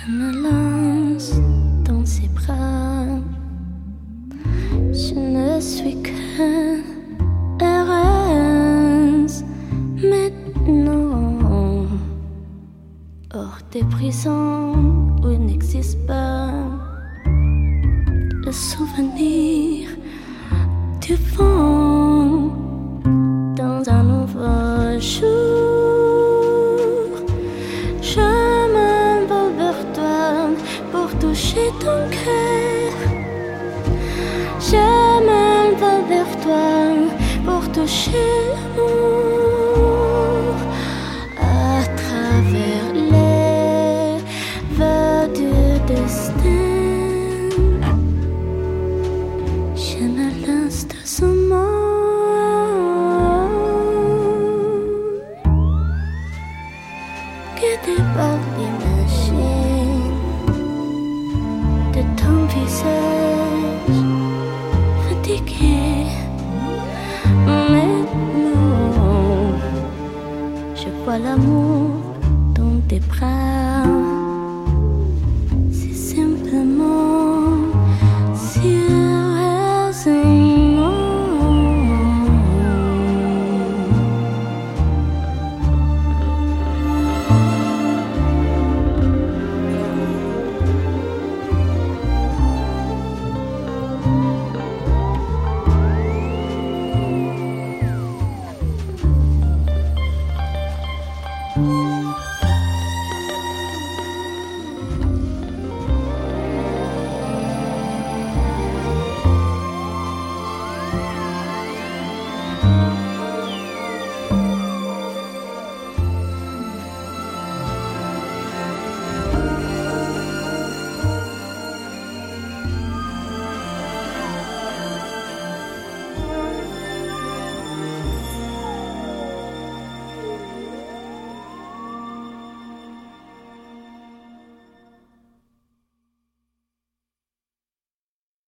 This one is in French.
me lance dans ses bras. Je ne suis que heureuse maintenant, hors des prisons où il n'existe pas le souvenir du vent dans un nouveau jour. Je m'envole vers toi pour toucher ton cœur. Je m'envole vers toi pour toucher l'amour à travers les vœux du destin. Je me lance de ce monde guidé par l'imagine de ton visage fatigué. Maintenant, je vois l'amour dans tes bras.